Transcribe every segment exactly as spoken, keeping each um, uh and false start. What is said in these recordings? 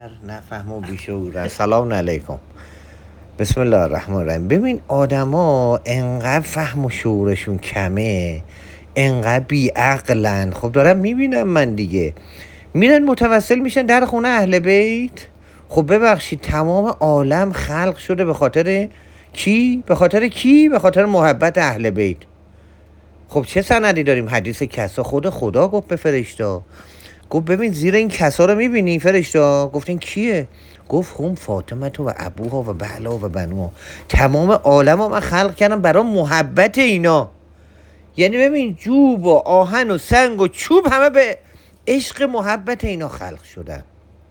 نفهم و بیشعورن. سلام علیکم. بسم الله الرحمن الرحیم. ببین آدما انقدر فهم و شعورشون کمه، انقدر بیعقلن. خب دارم میبینم من دیگه، میرن متوسل میشن در خونه اهل بیت. خب ببخشید تمام عالم خلق شده به خاطر کی؟ به خاطر کی؟ به خاطر محبت اهل بیت. خب چه سندی داریم؟ حدیث کسا خود خدا گفت به فرشتا، گفت ببین زیر این کسا رو میبینی فرشتا؟ گفتین کیه؟ گفت هم فاطمه تو و ابوها و بهلا و بنوها. تمام عالم ها من خلق کردم برای محبت اینا. یعنی ببین جوب و آهن و سنگ و چوب همه به عشق محبت اینا خلق شدن.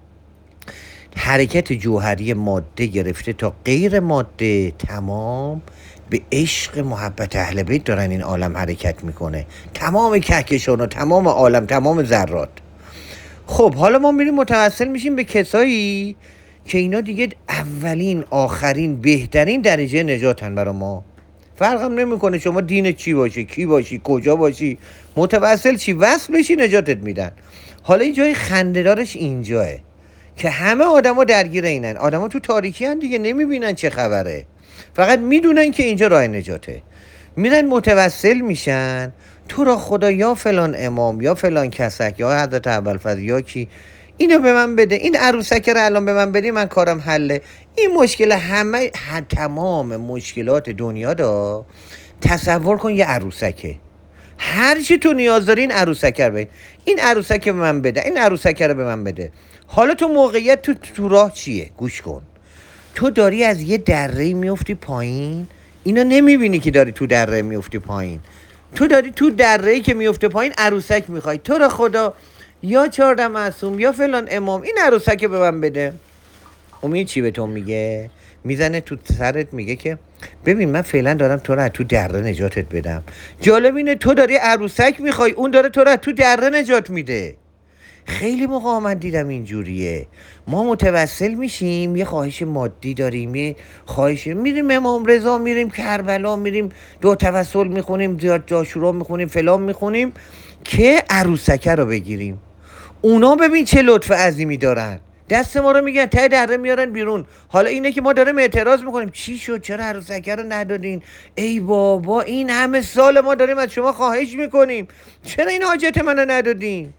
حرکت جوهری ماده گرفته تا غیر ماده تمام به عشق محبت اهل بیت دارن این عالم حرکت میکنه. تمام کهکشان و تمام عالم، تمام ذرات. خب حالا ما میریم متوسل میشیم به کسایی که اینا دیگه اولین، آخرین، بهترین درجه نجاتن برا ما. فرقم نمیکنه شما دین چی باشی، کی باشی، کجا باشی، متوسل چی، وصل بشی نجاتت میدن. حالا این جای خنده‌دارش اینجاه که همه آدما درگیر اینن. آدما تو تاریکی هن دیگه، نمیبینن چه خبره، فقط میدونن که اینجا راه نجاته. میرن متوسل میشن. تو را خدا یا فلان امام یا فلان کسک یا حضرت ابوالفضل یا کی، اینو به من بده، این عروسک رو الان به من بدی، من کارم حله. این مشکل همه ه- تمام مشکلات دنیا دا. تصور کن یه عروسکه، هر چی تو نیاز داری این عروسک رو بده، این عروسک به من بده، این عروسک رو به من بده. حالا تو موقعیت تو تو راه چیه؟ گوش کن. تو داری از یه دره میفتی پایین، اینو نمیبینی که داری تو دره میفتی پایین. تو داری تو دره‌ای که میفته پایین عروسک میخوای. تو را خدا یا چهارده معصوم یا فلان امام این عروسک به من بده. امید چی به تو میگه؟ میزنه تو سرت میگه که ببین من فعلا دارم تو رو تو دره نجاتت بدم. جالب اینه تو داری عروسک میخوای، اون داره تو رو تو دره نجات میده. خیلی موقع من دیدم اینجوریه. ما متوسل میشیم، یه خواهش مادی داریم، یه خواهش، میریم امام رضا، میریم کربلا، میریم دو توسل میخونیم، زیاد جاشورا میخونیم، فلان میخونیم که عروسکه رو بگیریم. اونا ببین چه لطف عظیمی دارن، دست ما رو میگن ته دره میارن بیرون. حالا اینه که ما داریم اعتراض میکنیم چی شد چرا عروسکه رو ندادین؟ ای بابا این همه سال ما داریم از شما خواهش میکنیم، چرا این حاجت منو ندادین؟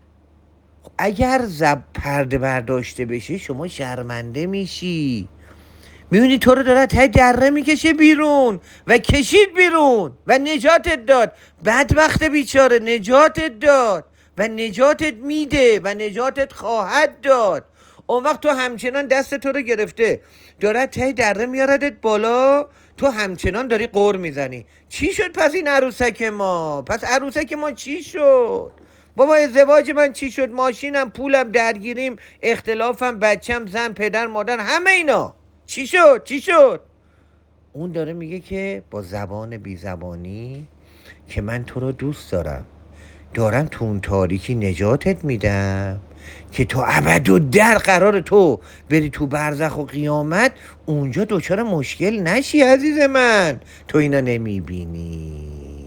اگر زب پرده برداشته بشه شما شرمنده میشی. میبینی تو رو داره ته دره میکشه بیرون و کشید بیرون و نجاتت داد. بدبخت بیچاره نجاتت داد و نجاتت میده و نجاتت خواهد داد. اون وقت تو همچنان دست تو رو گرفته داره ته دره میاردت بالا، تو همچنان داری قور میزنی. چی شد پس این عروسک ما؟ پس عروسک ما چی شد؟ بابا ازدواج من چی شد؟ ماشینم، پولم، درگیریم، اختلافم، بچم، زن، پدر، مادر، همه اینا چی شد؟ چی شد؟ اون داره میگه که با زبان بی زبانی که من تو رو دوست دارم، دارم تو اون تاریکی نجاتت میدم که تو ابد و در قرار تو بری تو برزخ و قیامت اونجا دوچار مشکل نشی. عزیز من تو اینا نمیبینی،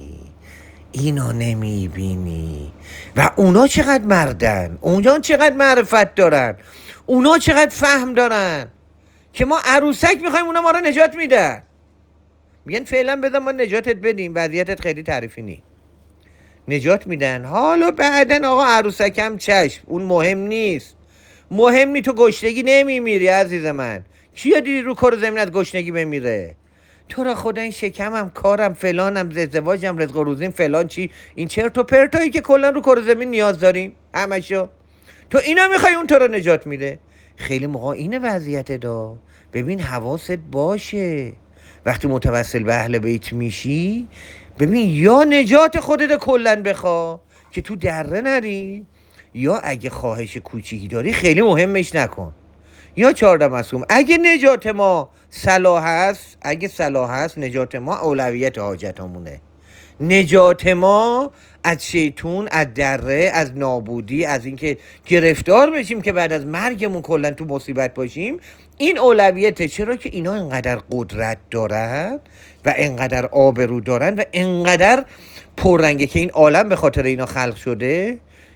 اینا نمیبینی. و اونا چقدر مردن، اونا چقدر معرفت دارن، اونا چقدر فهم دارن که ما عروسک میخوایم اونا ما رو نجات میدن. میگن فعلا بذار ما نجاتت بدیم، وضعیتت خیلی تعریفی نی، نجات میدن. حالا بعدن آقا عروسکم چشم، اون مهم نیست، مهم نی. تو گشنگی نمیمیری عزیز من. کیا دیدی رو کار زمین از گشنگی بمیره؟ تو را خدا این شکمم، کارم، فلانم، ازدواجم، رزق و روزیم، فلان چی، این چرت و پرتایی که کلا رو کار زمین نیاز داریم همشو، تو اینا میخوای اون تو رو نجات میده. خیلی موقع اینه وضعیت دا. ببین حواست باشه وقتی متوسل به اهل بیت میشی، ببین یا نجات خودت کلن بخوا که تو دره نری، یا اگه خواهش کوچیکی داری خیلی مهمش نکن. یا چهارده معصوم اگه نجات ما صلاح هست، اگه صلاح هست نجات ما اولویت حاجتمونه. نجات ما از شیطون، از دره، از نابودی، از اینکه گرفتار بشیم که بعد از مرگمون کلا تو مصیبت باشیم، این اولویته. چرا که اینا انقدر قدرت دارن و انقدر آبرو دارن و انقدر پررنگه که این عالم به خاطر اینا خلق شده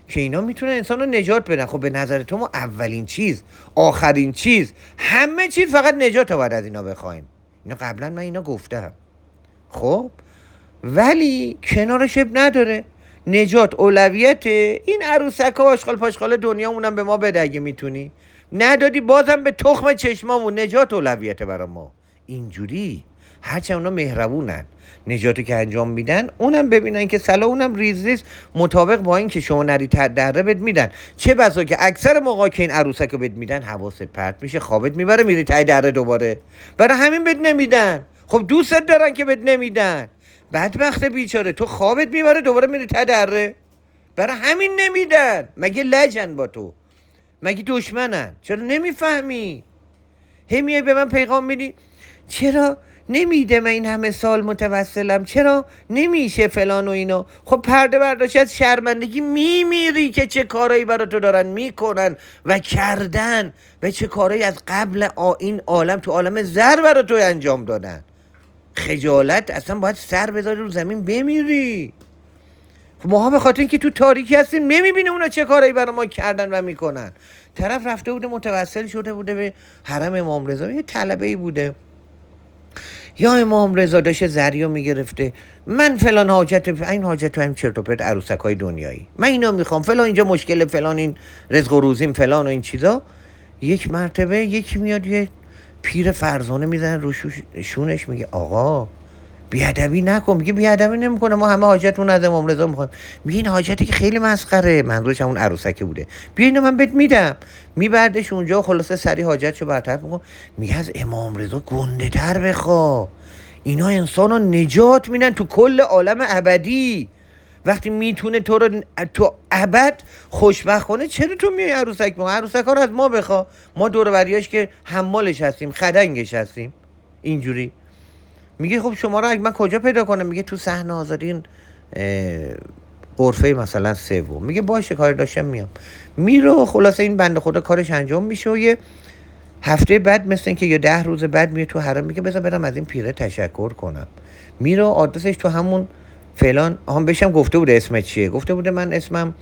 که اینا میتونن انسان رو نجات بدن. خب به نظر تو ما اولین چیز، آخرین چیز، همه چیز فقط نجات رو باید از اینا بخوایم. اینا قبلا من اینا گفتم. خب ولی کنارش اب نداره، نجات اولویته. این عروسک ها آشغال پاشغال دنیامونم به ما بده اگه میتونی، ندادی بازم به تخم چشمامون، نجات اولویته برای ما. اینجوری هرچند اونا مهربونن، نجاتی که انجام میدن اونم ببینن که سلا اونم ریز ریز مطابق با این که شما نری دره بد میدن. چه بسا که اکثر موقع که این عروسک رو بد میدن حواست پرت میشه، خوابت میبره، میری تای دره دوباره. برای همین بد نمیدن. خب دوستت دارن که بد نمیدن. بدبخت بیچاره، تو خوابت میبره دوباره میری ته دره. برای همین نمیدن. مگه لجن با تو؟ مگه دشمنن؟ چرا نمیفهمی؟ هی میای به من پیغام میدی چرا نمیده، من این همه سال متوسلم، چرا نمیشه فلان و اینا. خب پرده برداشت از شرمندگی میمیری که چه کارایی برای تو دارن میکنن و کردن و چه کارایی از قبل این عالم تو عالم زر برای تو انجام دادن. خجالت اصلا باید سر بذاری رو زمین بمیری. ماها به خاطر اینکه تو تاریکی هستیم نمیبینیم اونا چه کارایی برای ما کردن و میکنن. طرف رفته بوده متوسل شده بوده به حرم امام رضا، یه طلبه‌ای بوده، یا امام رضا داشته زریو میگرفته، من فلان حاجت، این حاجت تو هم چرت و پرت عروسک های دنیایی، من اینا میخوام، فلان اینجا مشکل، فلان این رزق و روزیم، فلان و این چیزا. یک مرتبه یکی میاد یه پیر فرزانه میزنه رو شونش، میگه آقا بیادبی نکن. میگه بیادبی نمیکنه، ما همه حاجتمون از امام رضا میخوایم. میگه این حاجتی که خیلی مسخره، منظورش همون عروسک بوده، بیا اینو من بهت میدم. میبردش اونجا، خلاصه سری حاجتشو برطرف میکنه. میگه از امام رضا گنده تر بخوا، اینا انسانو نجات میدن تو کل عالم ابدی. وقتی میتونه تو رو تو ابد خوشبخت کنه، چرا تو میای عروسک ما؟ عروسک ها رو از ما بخوا، ما دور بریاش که حمالش هستیم، خدنگش هستیم. اینجوری میگه خب شما رو اگه من کجا پیدا کنم؟ میگه تو صحن آزادین غرفه مثلا سوم. میگه باشه کار داشتم میام. میره، خلاصه این بنده خدا کارش انجام میشه و یه هفته بعد مثل این که یا ده روز بعد میره تو حرم. میگه بذار برم از این پیره تشکر کنم. میره آدرسش تو همون فلان، هم بهشم گفته بوده اسمت چیه، گفته بوده من اسمم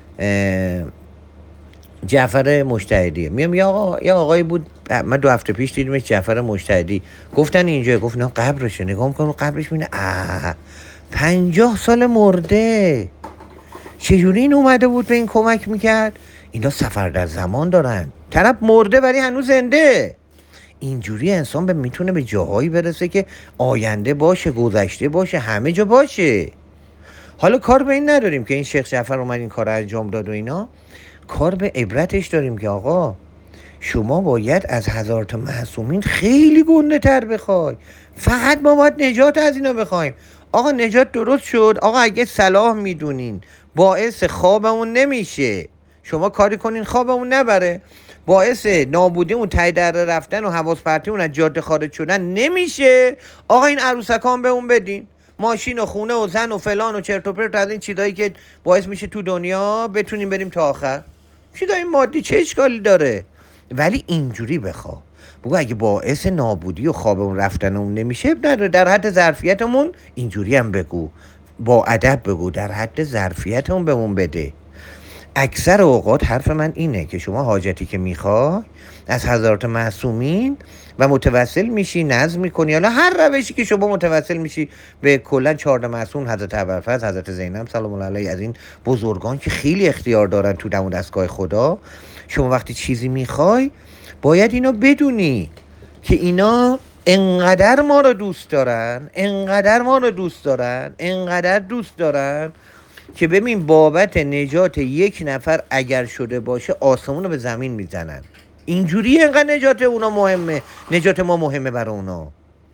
جعفر مجتهدیه. میام یا آقا، یا آقایی بود من دو هفته پیش دیدمش، جعفر مجتهدی. گفتن اینجا، گفت نه قبرشه. نگاه میکنم قبرش، میبینه اه پنجاه سال مرده. چجوری این اومده بود به این کمک میکرد؟ اینا سفر در زمان دارن، طرف مرده ولی هنوز زنده. اینجوری انسان به میتونه به جاهایی برسه که آینده باشه، گذشته باشه، همه جا باشه. حالا کار به این نداریم که این شیخ جعفر اومد این کار انجام داد و اینا، کار به عبرتش داریم که آقا شما باید از هزار تا معصومین خیلی گنده تر بخوای. فقط ما باید نجات از اینا بخوایم. آقا نجات درست شد. آقا اگه صلاح میدونین باعث خوابمون نمیشه، شما کاری کنین خوابمون نبره، باعث نابودیمون، ته دره رفتن و حواس پرتیمون از جاده خارج شدن نمیشه، آقا این عروسکان به اون بدین، ماشین و خونه و زن و فلان و چرت و پرت از این چیزایی که باعث میشه تو دنیا بتونیم بریم تا آخر. چیزای مادی چه اشکالی داره؟ ولی اینجوری بخوا بگو اگه باعث نابودی و خوابمون رفتنمون نمیشه، در در حد ظرفیتمون اینجوری هم بگو، با ادب بگو، در حد ظرفیتمون بهمون بده. اکثر اوقات حرف من اینه که شما حاجتی که میخوای از حضرات معصومین و متوسل میشی، نظم میکنی، حالا هر روشی که شما متوسل میشی به کلا چهارده معصوم، حضرت ابوالفضل، حضرت زینب سلام الله علیه، از این بزرگان که خیلی اختیار دارن تو دم و دستگاه خدا. شما وقتی چیزی میخوای باید اینو بدونی که اینا انقدر ما رو دوست دارن، انقدر ما رو دوست دارن، انقدر دوست دارن که ببین بابت نجات یک نفر اگر شده باشه آسمون رو به زمین میزنن. اینجوری انقدر نجات اونا مهمه، نجات ما مهمه برای اونا.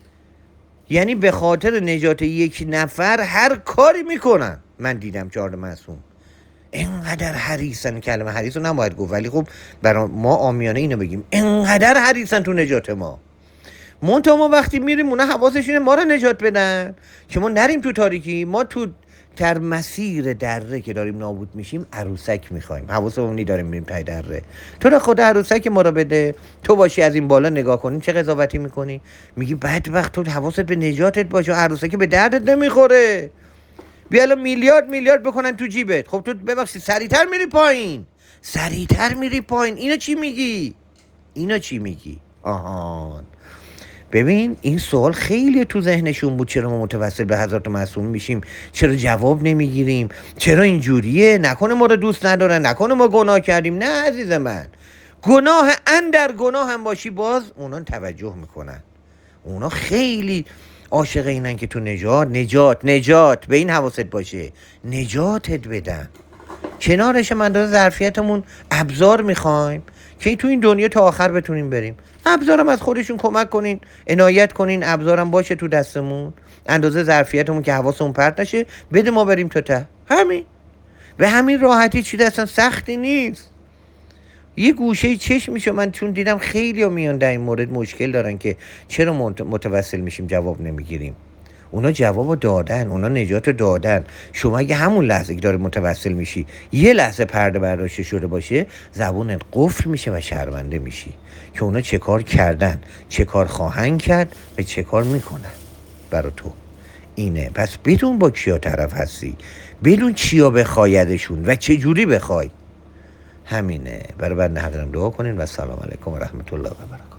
یعنی به خاطر نجات یک نفر هر کاری میکنن. من دیدم چهارده معصوم انقدر حریصن، کلمه حریص رو نباید گفت ولی خب برای ما عامیانه اینو بگیم، انقدر حریصن تو نجات ما. منتها ما وقتی میریم اونا حواسشونه ما رو نجات بدن که ما نریم تو تاریکی. ما تو در مسیر دره که داریم نابود میشیم عروسک میخوایم، حواسمون داریم میریم تای دره. تو رو خدا عروسک ما رو بده، تو باشی از این بالا نگاه کنیم چه قضاوتی میکنی؟ میگی بدبخت تو حواست به نجاتت باشه، عروسک به دردت نمیخوره. بیا الان میلیارد میلیارد بکنن تو جیبت. خب تو ببخشید سریعتر میری پایین، سریعتر میری پایین. اینو چی میگی؟ اینو چی میگی؟ آهان. ببین این سوال خیلی تو ذهنشون بود، چرا ما متوسل به حضرت معصوم میشیم، چرا جواب نمیگیریم، چرا اینجوریه، نکنه ما رو دوست ندارن، نکنه ما گناه کردیم. نه عزیز من، گناه اندر گناه هم باشی باز اونا توجه میکنن. اونا خیلی عاشق اینن که تو نجات نجات نجات به این حواست باشه، نجاتت بدن. کنارش من داره ظرفیتمون ابزار میخوایم که تو این دنیا تا آخر بتونیم بریم. ابزارم از خودشون کمک کنین، عنایت کنین، ابزارم باشه تو دستمون اندازه ظرفیتمون که حواسمون پرت نشه، بده ما بریم تا ته. همین، به همین راحتی. چیز اصلا سختی نیست. یه گوشه چشمیشو من چون دیدم خیلی ها میان در این مورد مشکل دارن که چرا متوسل میشیم جواب نمیگیریم. اونا جواب دادن، اونا نجات دادن. شما اگه همون لحظه که داره متوسل میشی یه لحظه پرده برداشته شده باشه، زبونت قفل میشه و شرمنده میشی که اونا چه کار کردن، چه کار خواهند کرد و چه کار میکنن برای تو. اینه. پس بدون با کیا طرف هستی، بدون چیا بخوایدشون و چه جوری بخوای. همینه. برای بنده حقیقم دعا کنین و سلام علیکم و رحمت الله و برکاته.